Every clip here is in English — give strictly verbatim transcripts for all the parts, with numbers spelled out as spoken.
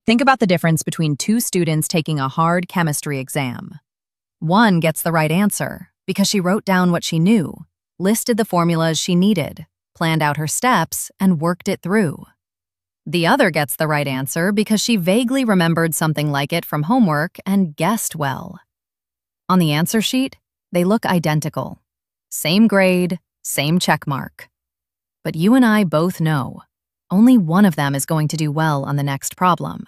Think about the difference between two students taking a hard chemistry exam. One gets the right answer because she wrote down what she knew, listed the formulas she needed, planned out her steps, and worked it through. The other gets the right answer because she vaguely remembered something like it from homework and guessed well. On the answer sheet, they look identical. Same grade, same check mark. But you and I both know, only one of them is going to do well on the next problem.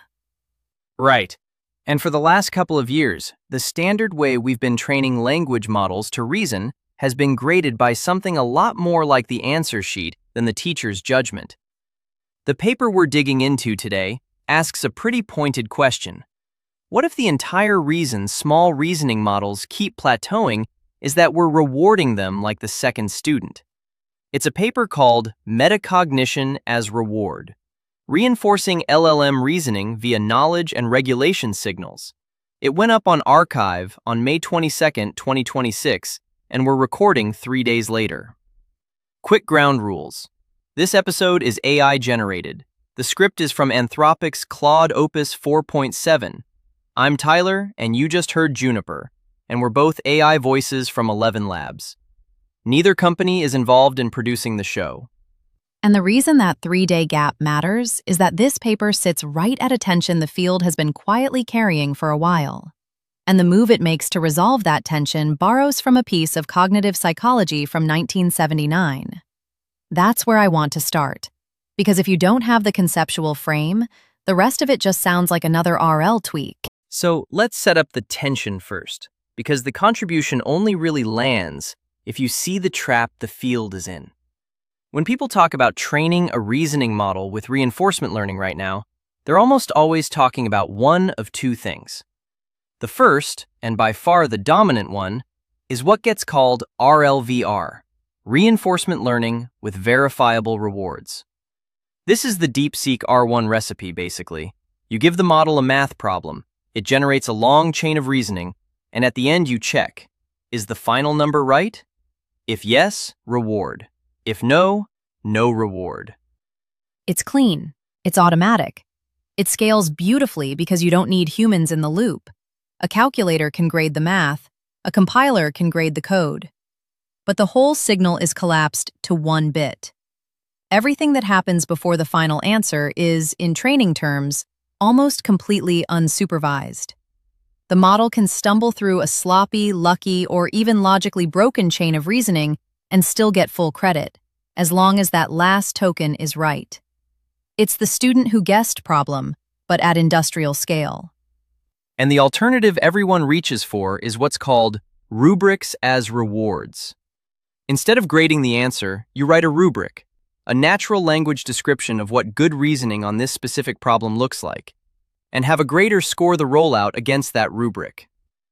Right. And for the last couple of years, the standard way we've been training language models to reason has been graded by something a lot more like the answer sheet than the teacher's judgment. The paper we're digging into today asks a pretty pointed question. What if the entire reason small reasoning models keep plateauing is that we're rewarding them like the second student? It's a paper called Metacognition as Reward, Reinforcing L L M Reasoning via Knowledge and Regulation Signals. It went up on arXiv on May twenty-second, twenty twenty-six, and we're recording three days later. Quick ground rules. This episode is A I generated. The script is from Anthropic's Claude Opus four point seven. I'm Tyler, and you just heard Juniper, and we're both A I voices from Eleven Labs. Neither company is involved in producing the show. And the reason that three-day gap matters is that this paper sits right at a tension the field has been quietly carrying for a while. And the move it makes to resolve that tension borrows from a piece of cognitive psychology from nineteen seventy-nine. That's where I want to start, because if you don't have the conceptual frame, the rest of it just sounds like another R L tweak. So let's set up the tension first, because the contribution only really lands if you see the trap the field is in. When people talk about training a reasoning model with reinforcement learning right now, they're almost always talking about one of two things. The first, and by far the dominant one, is what gets called R L V R, reinforcement learning with verifiable rewards. This is the DeepSeek R one recipe, basically. You give the model a math problem, it generates a long chain of reasoning, and at the end you check, is the final number right? If yes, reward. If no, no reward. It's clean. It's automatic. It scales beautifully because you don't need humans in the loop. A calculator can grade the math. A compiler can grade the code. But the whole signal is collapsed to one bit. Everything that happens before the final answer is, in training terms, almost completely unsupervised. The model can stumble through a sloppy, lucky, or even logically broken chain of reasoning and still get full credit, as long as that last token is right. It's the student who guessed problem, but at industrial scale. And the alternative everyone reaches for is what's called rubrics as rewards. Instead of grading the answer, you write a rubric, a natural language description of what good reasoning on this specific problem looks like, and have a grader score the rollout against that rubric.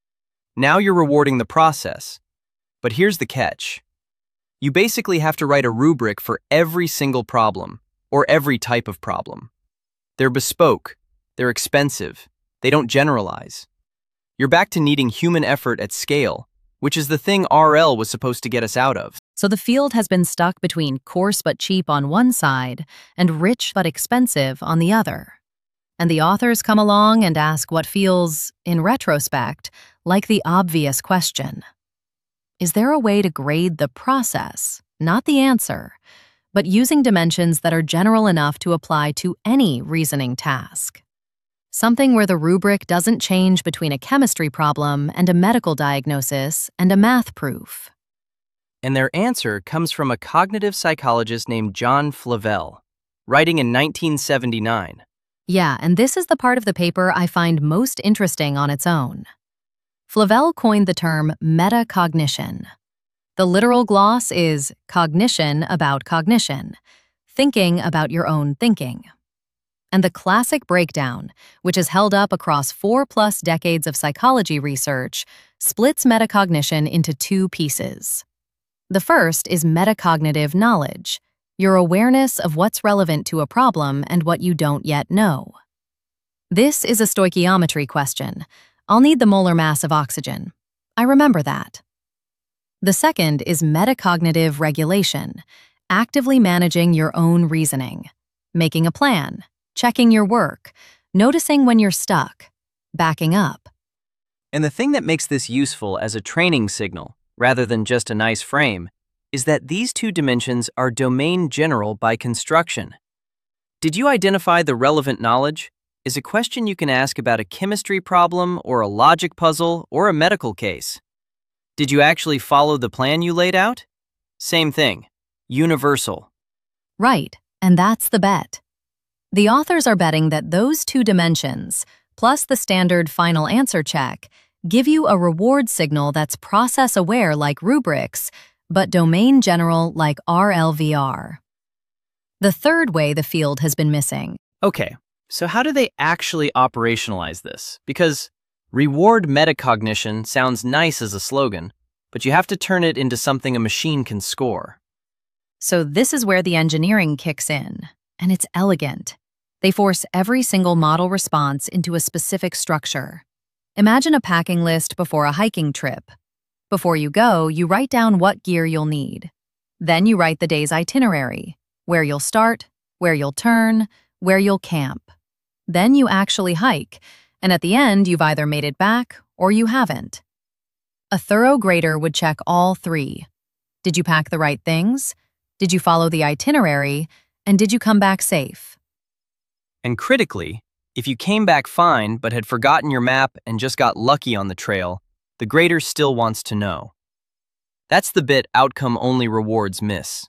Now you're rewarding the process. But here's the catch. You basically have to write a rubric for every single problem, or every type of problem. They're bespoke, they're expensive, they don't generalize. You're back to needing human effort at scale, which is the thing R L was supposed to get us out of. So the field has been stuck between coarse but cheap on one side and rich but expensive on the other. And the authors come along and ask what feels, in retrospect, like the obvious question. Is there a way to grade the process, not the answer, but using dimensions that are general enough to apply to any reasoning task? Something where the rubric doesn't change between a chemistry problem and a medical diagnosis and a math proof. And their answer comes from a cognitive psychologist named John Flavell, writing in nineteen seventy-nine. Yeah, and this is the part of the paper I find most interesting on its own. Flavell coined the term metacognition. The literal gloss is cognition about cognition, thinking about your own thinking. And the classic breakdown, which is held up across four-plus decades of psychology research, splits metacognition into two pieces. The first is metacognitive knowledge, your awareness of what's relevant to a problem and what you don't yet know. This is a stoichiometry question. I'll need the molar mass of oxygen. I remember that. The second is metacognitive regulation, actively managing your own reasoning, making a plan, checking your work, noticing when you're stuck, backing up. And the thing that makes this useful as a training signal, rather than just a nice frame, is that these two dimensions are domain general by construction. Did you identify the relevant knowledge? Is a question you can ask about a chemistry problem or a logic puzzle or a medical case. Did you actually follow the plan you laid out? Same thing. Universal. Right, and that's the bet. The authors are betting that those two dimensions, plus the standard final answer check, give you a reward signal that's process-aware like rubrics, but domain general like R L V R. The third way the field has been missing. Okay, so how do they actually operationalize this? Because reward metacognition sounds nice as a slogan, but you have to turn it into something a machine can score. So this is where the engineering kicks in, and it's elegant. They force every single model response into a specific structure. Imagine a packing list before a hiking trip. Before you go, you write down what gear you'll need. Then you write the day's itinerary, where you'll start, where you'll turn, where you'll camp. Then you actually hike, and at the end you've either made it back or you haven't. A thorough grader would check all three. Did you pack the right things? Did you follow the itinerary? And did you come back safe? And critically, if you came back fine but had forgotten your map and just got lucky on the trail, the grader still wants to know. That's the bit outcome-only rewards miss.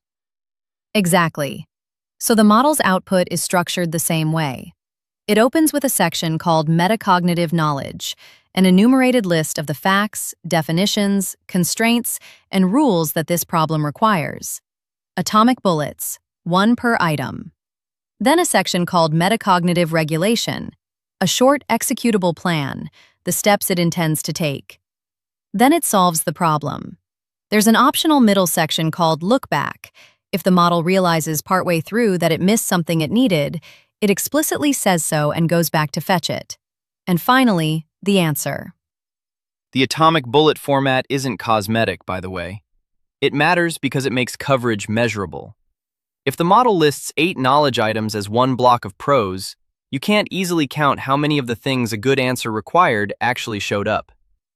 Exactly. So the model's output is structured the same way. It opens with a section called Metacognitive Knowledge, an enumerated list of the facts, definitions, constraints, and rules that this problem requires. Atomic bullets, one per item. Then a section called Metacognitive Regulation, a short executable plan, the steps it intends to take. Then it solves the problem. There's an optional middle section called Look Back. If the model realizes partway through that it missed something it needed, it explicitly says so and goes back to fetch it. And finally, the answer. The atomic bullet format isn't cosmetic, by the way. It matters because it makes coverage measurable. If the model lists eight knowledge items as one block of prose, you can't easily count how many of the things a good answer required actually showed up.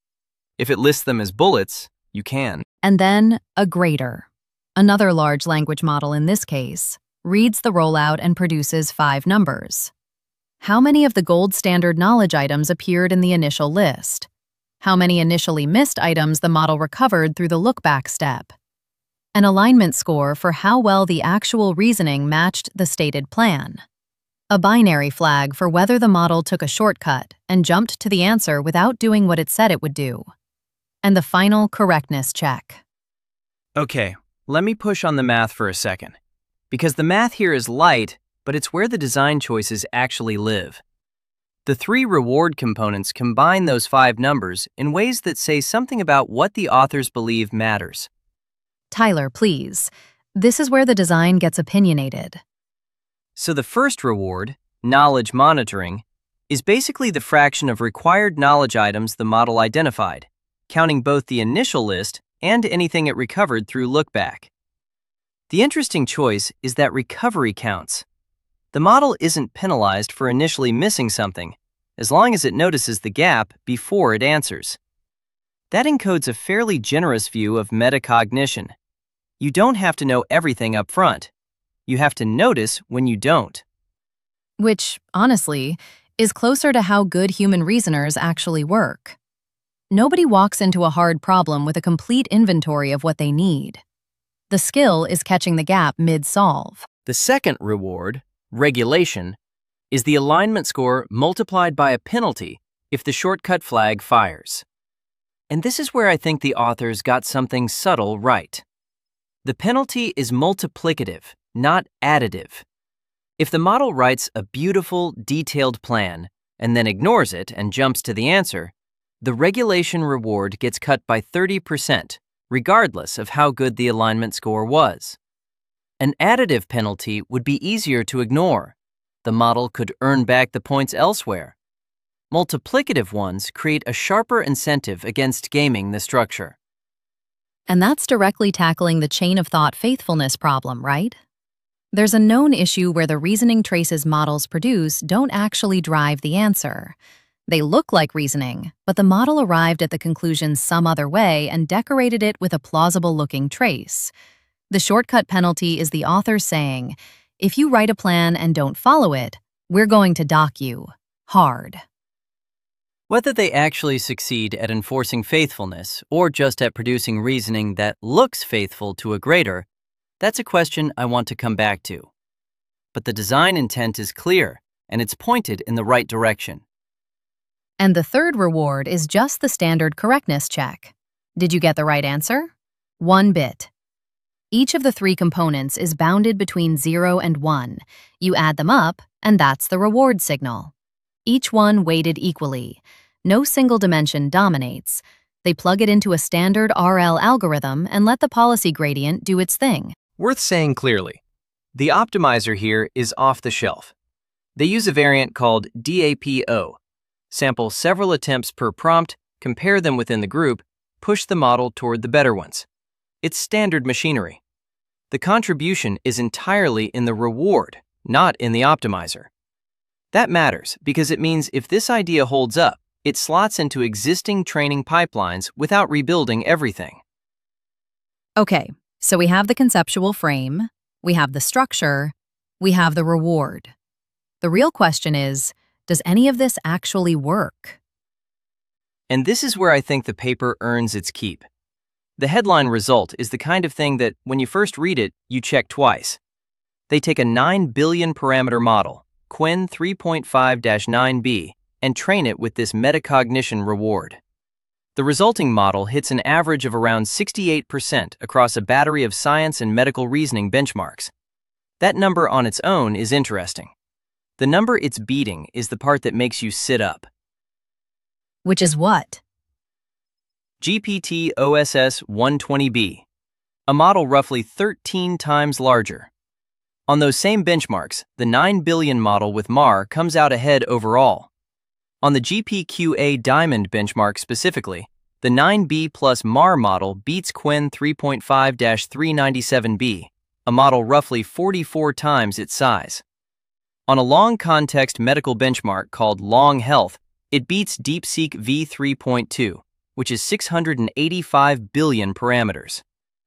If it lists them as bullets, you can. And then a grader. Another large language model in this case reads the rollout and produces five numbers. How many of the gold standard knowledge items appeared in the initial list? How many initially missed items the model recovered through the look-back step? An alignment score for how well the actual reasoning matched the stated plan. A binary flag for whether the model took a shortcut and jumped to the answer without doing what it said it would do. And the final correctness check. Okay, let me push on the math for a second. Because the math here is light, but it's where the design choices actually live. The three reward components combine those five numbers in ways that say something about what the authors believe matters. Tyler, please. This is where the design gets opinionated. So the first reward, knowledge monitoring, is basically the fraction of required knowledge items the model identified, counting both the initial list and anything it recovered through look-back. The interesting choice is that recovery counts. The model isn't penalized for initially missing something, as long as it notices the gap before it answers. That encodes a fairly generous view of metacognition. You don't have to know everything up front. You have to notice when you don't. Which, honestly, is closer to how good human reasoners actually work. Nobody walks into a hard problem with a complete inventory of what they need. The skill is catching the gap mid-solve. The second reward, regulation, is the alignment score multiplied by a penalty if the shortcut flag fires. And this is where I think the authors got something subtle right. The penalty is multiplicative, not additive. If the model writes a beautiful, detailed plan and then ignores it and jumps to the answer, the regulation reward gets cut by thirty percent, regardless of how good the alignment score was. An additive penalty would be easier to ignore. The model could earn back the points elsewhere. Multiplicative ones create a sharper incentive against gaming the structure. And that's directly tackling the chain of thought faithfulness problem, right? There's a known issue where the reasoning traces models produce don't actually drive the answer. They look like reasoning, but the model arrived at the conclusion some other way and decorated it with a plausible-looking trace. The shortcut penalty is the author saying, if you write a plan and don't follow it, we're going to dock you. Hard. Whether they actually succeed at enforcing faithfulness or just at producing reasoning that looks faithful to a grader, that's a question I want to come back to. But the design intent is clear, and it's pointed in the right direction. And the third reward is just the standard correctness check. Did you get the right answer? One bit. Each of the three components is bounded between zero and one. You add them up, and that's the reward signal. Each one weighted equally. No single dimension dominates. They plug it into a standard R L algorithm and let the policy gradient do its thing. Worth saying clearly, the optimizer here is off the shelf. They use a variant called D A P O. Sample several attempts per prompt, compare them within the group, push the model toward the better ones. It's standard machinery. The contribution is entirely in the reward, not in the optimizer. That matters because it means if this idea holds up, it slots into existing training pipelines without rebuilding everything. Okay, so we have the conceptual frame, we have the structure, we have the reward. The real question is, does any of this actually work? And this is where I think the paper earns its keep. The headline result is the kind of thing that, when you first read it, you check twice. They take a nine billion parameter model, Qwen three point five dash nine b, and train it with this metacognition reward. The resulting model hits an average of around sixty-eight percent across a battery of science and medical reasoning benchmarks. That number on its own is interesting. The number it's beating is the part that makes you sit up. Which is what? G P T O S S one twenty b, a model roughly thirteen times larger. On those same benchmarks, the nine billion model with M A R comes out ahead overall. On the G P Q A Diamond benchmark specifically, the nine B plus M A R model beats Qwen three point five dash three ninety-seven b, a model roughly forty-four times its size. On a long context medical benchmark called Long Health, it beats DeepSeek v three point two, which is six hundred eighty-five billion parameters.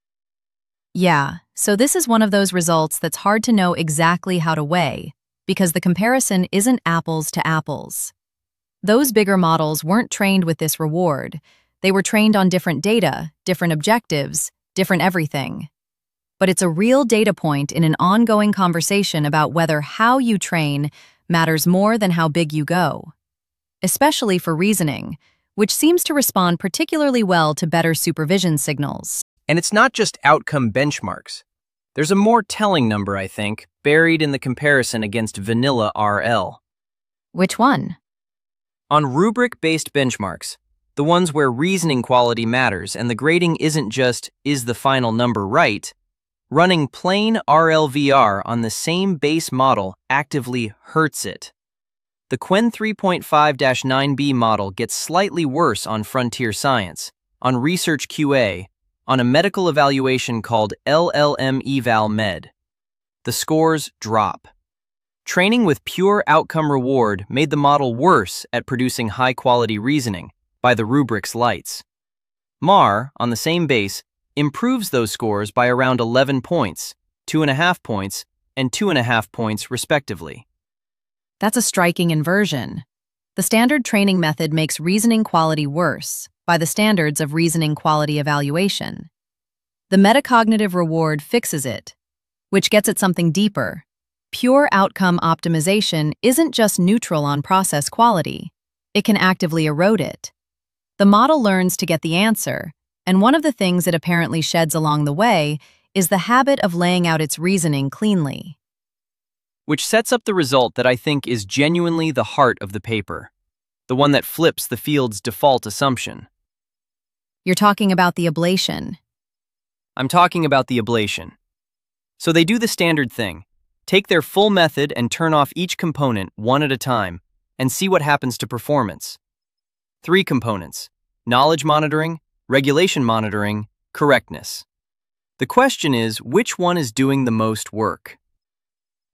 Yeah, so this is one of those results that's hard to know exactly how to weigh, because the comparison isn't apples to apples. Those bigger models weren't trained with this reward. They were trained on different data, different objectives, different everything. But it's a real data point in an ongoing conversation about whether how you train matters more than how big you go. Especially for reasoning, which seems to respond particularly well to better supervision signals. And it's not just outcome benchmarks. There's a more telling number, I think, buried in the comparison against vanilla R L. Which one? On rubric-based benchmarks, the ones where reasoning quality matters and the grading isn't just, is the final number right? Running plain R L V R on the same base model actively hurts it. The Qwen three point five dash nine b model gets slightly worse on frontier science, on research Q A, on a medical evaluation called L L M Eval Med. The scores drop. Training with pure outcome reward made the model worse at producing high-quality reasoning by the rubric's lights. M A R, on the same base, improves those scores by around eleven points, two and a half points, and two and a half points respectively. That's a striking inversion. The standard training method makes reasoning quality worse by the standards of reasoning quality evaluation. The metacognitive reward fixes it, which gets at something deeper. Pure outcome optimization isn't just neutral on process quality. It can actively erode it. The model learns to get the answer, and one of the things it apparently sheds along the way is the habit of laying out its reasoning cleanly. Which sets up the result that I think is genuinely the heart of the paper, the one that flips the field's default assumption. You're talking about the ablation. I'm talking about the ablation. So they do the standard thing, take their full method and turn off each component one at a time, and see what happens to performance. Three components: knowledge monitoring, regulation monitoring, correctness. The question is, which one is doing the most work?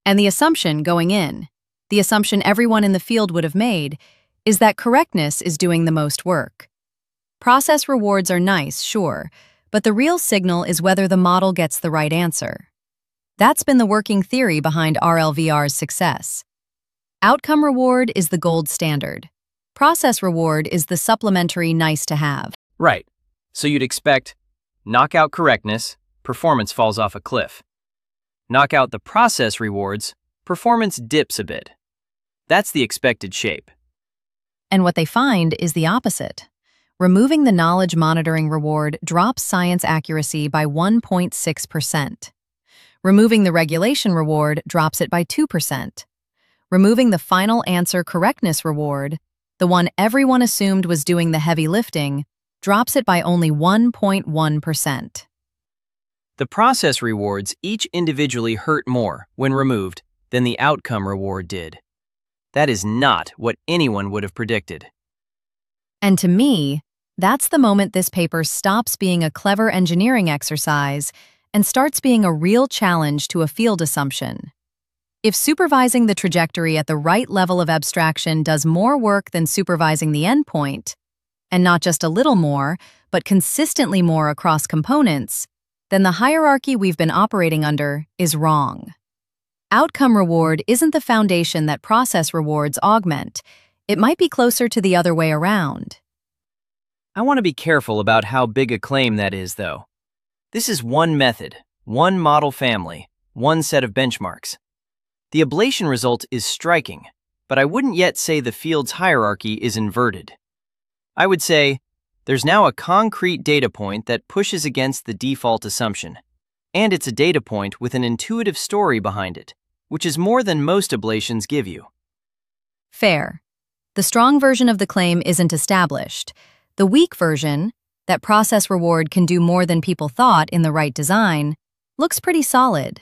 And the assumption going in, the assumption everyone in the field would have made, is that correctness is doing the most work. Process rewards are nice, sure, but the real signal is whether the model gets the right answer. That's been the working theory behind R L V R's success. Outcome reward is the gold standard. Process reward is the supplementary nice to have. Right. So you'd expect knockout correctness, performance falls off a cliff. Knock out the process rewards, performance dips a bit. That's the expected shape. And what they find is the opposite. Removing the knowledge monitoring reward drops science accuracy by one point six percent. Removing the regulation reward drops it by two percent. Removing the final answer correctness reward, the one everyone assumed was doing the heavy lifting, drops it by only one point one percent. The process rewards each individually hurt more, when removed, than the outcome reward did. That is not what anyone would have predicted. And to me, that's the moment this paper stops being a clever engineering exercise and starts being a real challenge to a field assumption. If supervising the trajectory at the right level of abstraction does more work than supervising the endpoint, and not just a little more, but consistently more across components, then the hierarchy we've been operating under is wrong. Outcome reward isn't the foundation that process rewards augment. It might be closer to the other way around. I want to be careful about how big a claim that is, though. This is one method, one model family, one set of benchmarks. The ablation result is striking, but I wouldn't yet say the field's hierarchy is inverted. I would say, there's now a concrete data point that pushes against the default assumption, and it's a data point with an intuitive story behind it, which is more than most ablations give you. Fair. The strong version of the claim isn't established. The weak version, that process reward can do more than people thought in the right design, looks pretty solid.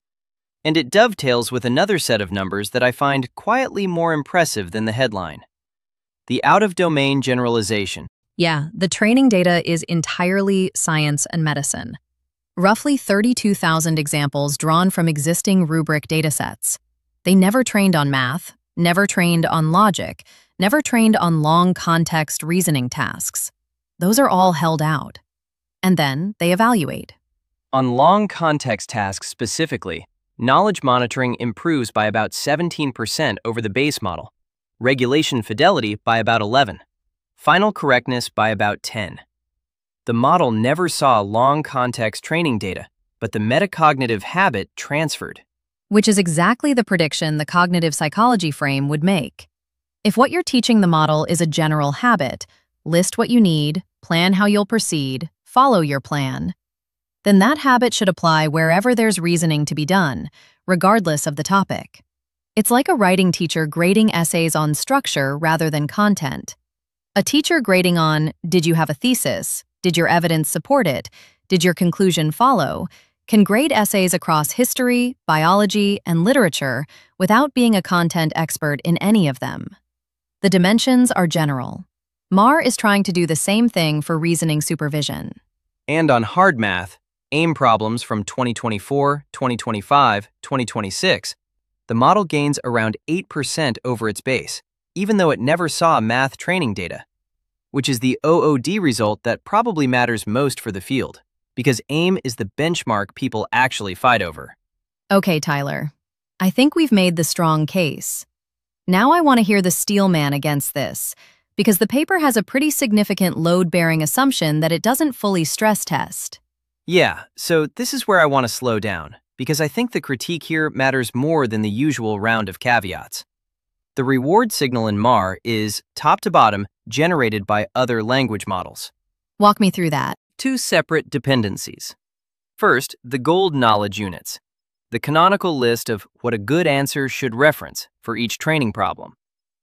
And it dovetails with another set of numbers that I find quietly more impressive than the headline. The out-of-domain generalization. Yeah, the training data is entirely science and medicine. Roughly thirty-two thousand examples drawn from existing rubric datasets. They never trained on math, never trained on logic, never trained on long context reasoning tasks. Those are all held out. And then they evaluate. On long context tasks specifically, knowledge monitoring improves by about seventeen percent over the base model, regulation fidelity by about eleven, final correctness by about ten. The model never saw long context training data, but the metacognitive habit transferred. Which is exactly the prediction the cognitive psychology frame would make. If what you're teaching the model is a general habit, list what you need, plan how you'll proceed, follow your plan, then that habit should apply wherever there's reasoning to be done, regardless of the topic. It's like a writing teacher grading essays on structure rather than content. A teacher grading on, did you have a thesis? Did your evidence support it? Did your conclusion follow? Can grade essays across history, biology, and literature without being a content expert in any of them. The dimensions are general. M A R is trying to do the same thing for reasoning supervision. And on hard math, AIM problems from twenty twenty-four, twenty twenty-five, twenty twenty-six, the model gains around eight percent over its base, even though it never saw math training data, which is the O O D result that probably matters most for the field, because AIM is the benchmark people actually fight over. Okay, Tyler. I think we've made the strong case. Now I want to hear the steel man against this, because the paper has a pretty significant load-bearing assumption that it doesn't fully stress test. Yeah, so this is where I want to slow down, because I think the critique here matters more than the usual round of caveats. The reward signal in M A R is, top to bottom, generated by other language models. Walk me through that. Two separate dependencies. First, the gold knowledge units, the canonical list of what a good answer should reference for each training problem.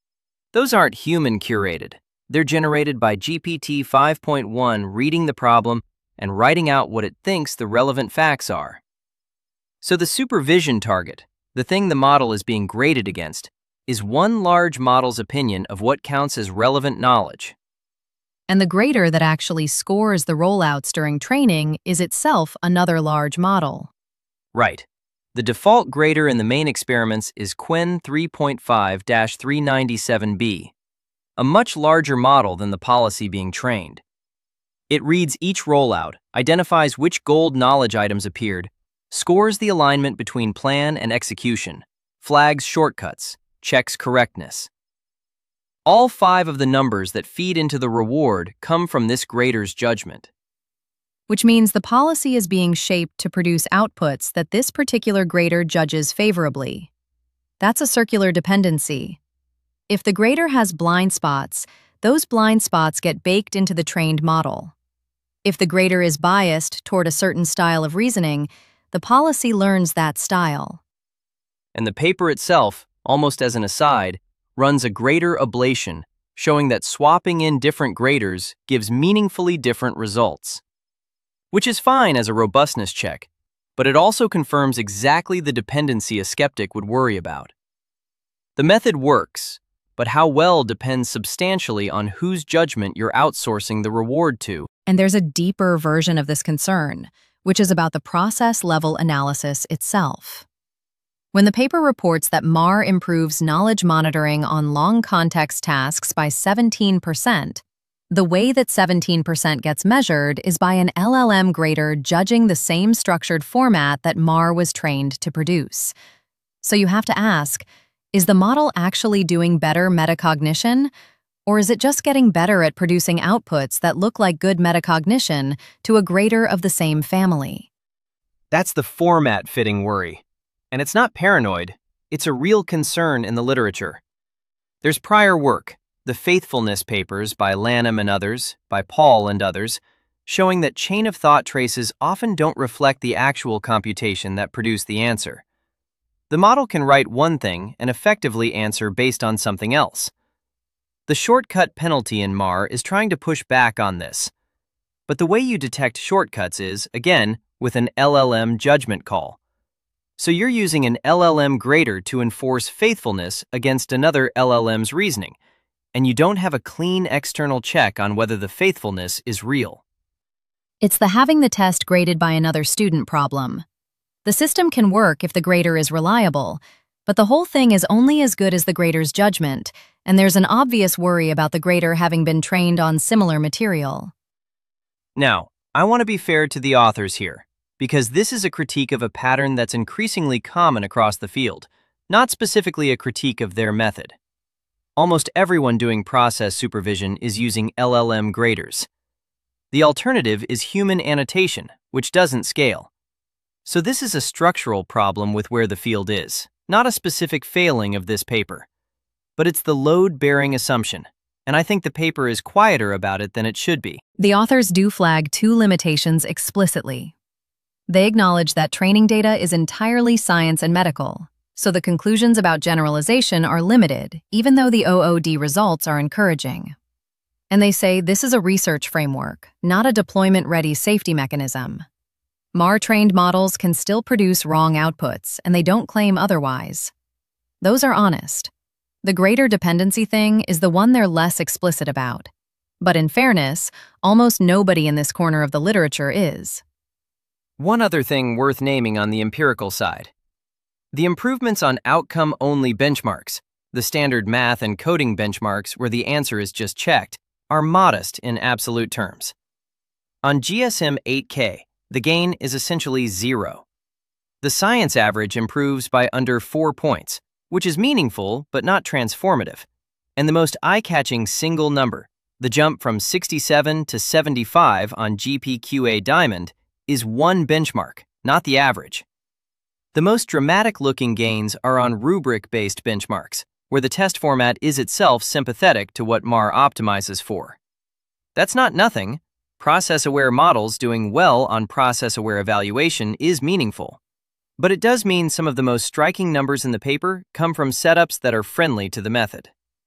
Those aren't human-curated. They're generated by G P T five point one reading the problem and writing out what it thinks the relevant facts are. So the supervision target, the thing the model is being graded against, is one large model's opinion of what counts as relevant knowledge. And the grader that actually scores the rollouts during training is itself another large model. Right. The default grader in the main experiments is Quen three point five dash three ninety-seven b, a much larger model than the policy being trained. It reads each rollout, identifies which gold knowledge items appeared, scores the alignment between plan and execution, flags shortcuts, checks correctness. All five of the numbers that feed into the reward come from this grader's judgment. Which means the policy is being shaped to produce outputs that this particular grader judges favorably. That's a circular dependency. If the grader has blind spots, those blind spots get baked into the trained model. If the grader is biased toward a certain style of reasoning, the policy learns that style. And the paper itself, almost as an aside, runs a grader ablation, showing that swapping in different graders gives meaningfully different results. Which is fine as a robustness check, but it also confirms exactly the dependency a skeptic would worry about. The method works, but how well depends substantially on whose judgment you're outsourcing the reward to. And there's a deeper version of this concern, which is about the process-level analysis itself. When the paper reports that M A R improves knowledge monitoring on long-context tasks by seventeen percent, the way that seventeen percent gets measured is by an L L M grader judging the same structured format that M A R was trained to produce. So you have to ask, is the model actually doing better metacognition? Or is it just getting better at producing outputs that look like good metacognition to a grader of the same family? That's the format-fitting worry. And it's not paranoid, it's a real concern in the literature. There's prior work, the Faithfulness papers by Lanham and others, by Paul and others, showing that chain of thought traces often don't reflect the actual computation that produced the answer. The model can write one thing and effectively answer based on something else. The shortcut penalty in M A R is trying to push back on this. But the way you detect shortcuts is, again, with an L L M judgment call. So you're using an L L M grader to enforce faithfulness against another L L M's reasoning, and you don't have a clean external check on whether the faithfulness is real. It's the having the test graded by another student problem. The system can work if the grader is reliable, but the whole thing is only as good as the grader's judgment, and there's an obvious worry about the grader having been trained on similar material. Now, I want to be fair to the authors here, because this is a critique of a pattern that's increasingly common across the field, not specifically a critique of their method. Almost everyone doing process supervision is using L L M graders. The alternative is human annotation, which doesn't scale. So this is a structural problem with where the field is, not a specific failing of this paper. But it's the load-bearing assumption, and I think the paper is quieter about it than it should be. The authors do flag two limitations explicitly. They acknowledge that training data is entirely science and medical, so the conclusions about generalization are limited, even though the O O D results are encouraging. And they say this is a research framework, not a deployment-ready safety mechanism. M A R-trained models can still produce wrong outputs, and they don't claim otherwise. Those are honest. The grader dependency thing is the one they're less explicit about. But in fairness, almost nobody in this corner of the literature is. One other thing worth naming on the empirical side. The improvements on outcome-only benchmarks, the standard math and coding benchmarks where the answer is just checked, are modest in absolute terms. On G S M eight K, the gain is essentially zero. The science average improves by under four points, which is meaningful but not transformative. And the most eye-catching single number, the jump from sixty-seven to seventy-five on G P Q A Diamond, is one benchmark, not the average. The most dramatic-looking gains are on rubric-based benchmarks, where the test format is itself sympathetic to what M A R optimizes for. That's not nothing. Process-aware models doing well on process-aware evaluation is meaningful. But it does mean some of the most striking numbers in the paper come from setups that are friendly to the method.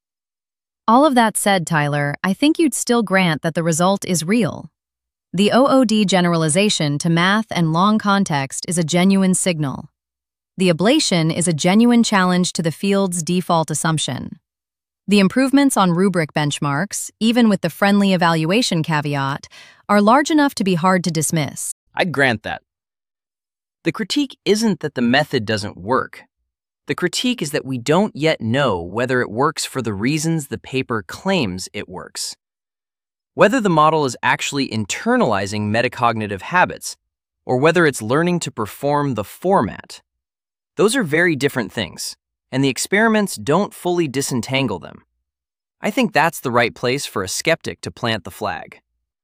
All of that said, Tyler, I think you'd still grant that the result is real. The O O D generalization to math and long context is a genuine signal. The ablation is a genuine challenge to the field's default assumption. The improvements on rubric benchmarks, even with the friendly evaluation caveat, are large enough to be hard to dismiss. I'd grant that. The critique isn't that the method doesn't work. The critique is that we don't yet know whether it works for the reasons the paper claims it works. Whether the model is actually internalizing metacognitive habits, or whether it's learning to perform the format. Those are very different things, and the experiments don't fully disentangle them. I think that's the right place for a skeptic to plant the flag.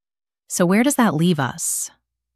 So where does that leave us?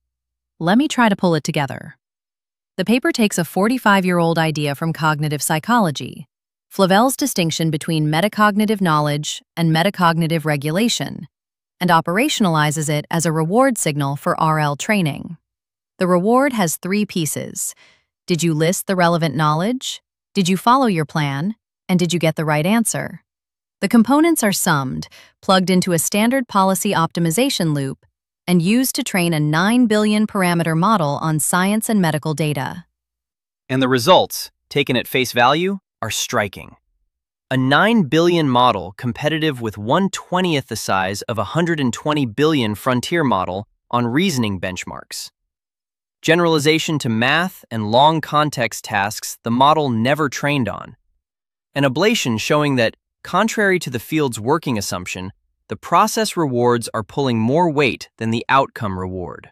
Let me try to pull it together. The paper takes a forty-five-year-old idea from cognitive psychology, Flavel's distinction between metacognitive knowledge and metacognitive regulation, and operationalizes it as a reward signal for R L training. The reward has three pieces. Did you list the relevant knowledge? Did you follow your plan? And did you get the right answer? The components are summed, plugged into a standard policy optimization loop, and used to train a nine billion parameter model on science and medical data. And the results, taken at face value, are striking. A nine billion model competitive with one twentieth the size of a one hundred twenty billion frontier model on reasoning benchmarks. Generalization to math and long context tasks the model never trained on. An ablation showing that, contrary to the field's working assumption, the process rewards are pulling more weight than the outcome reward.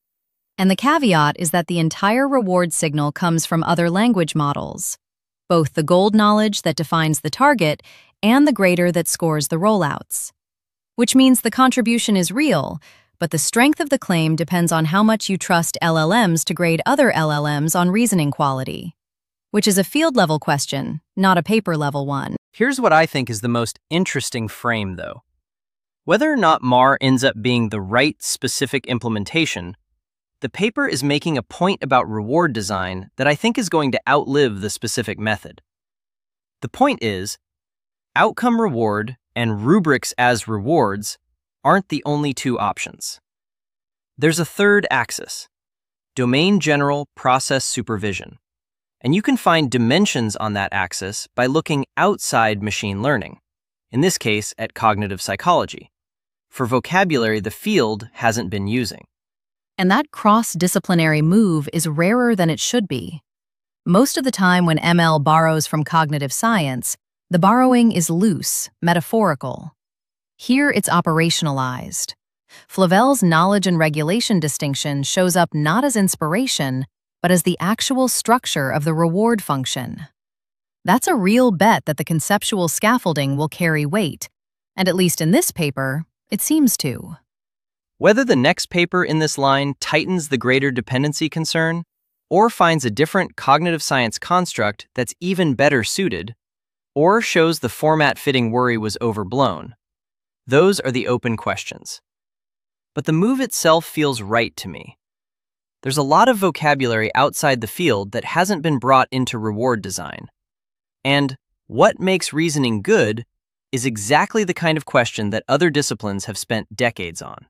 And the caveat is that the entire reward signal comes from other language models, both the gold knowledge that defines the target and the grader that scores the rollouts. Which means the contribution is real, but the strength of the claim depends on how much you trust L L Ms to grade other L L Ms on reasoning quality, which is a field-level question, not a paper-level one. Here's what I think is the most interesting frame, though. Whether or not M A R ends up being the right specific implementation, the paper is making a point about reward design that I think is going to outlive the specific method. The point is, outcome reward and rubrics as rewards aren't the only two options. There's a third axis, domain general process supervision, and you can find dimensions on that axis by looking outside machine learning, in this case at cognitive psychology, for vocabulary the field hasn't been using. And that cross-disciplinary move is rarer than it should be. Most of the time when M L borrows from cognitive science, the borrowing is loose, metaphorical. Here it's operationalized. Flavel's knowledge and regulation distinction shows up not as inspiration, but as the actual structure of the reward function. That's a real bet that the conceptual scaffolding will carry weight, and at least in this paper, it seems to. Whether the next paper in this line tightens the grader dependency concern, or finds a different cognitive science construct that's even better suited, or shows the format-fitting worry was overblown, those are the open questions. But the move itself feels right to me. There's a lot of vocabulary outside the field that hasn't been brought into reward design. And what makes reasoning good is exactly the kind of question that other disciplines have spent decades on.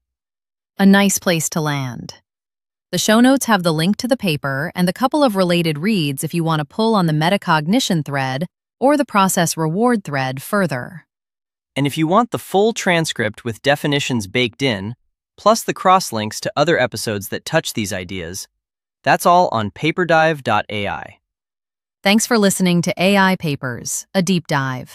A nice place to land. The show notes have the link to the paper and a couple of related reads if you want to pull on the metacognition thread or the process reward thread further. And if you want the full transcript with definitions baked in, plus the cross-links to other episodes that touch these ideas, that's all on paperdive dot A I. Thanks for listening to A I Papers, a deep dive.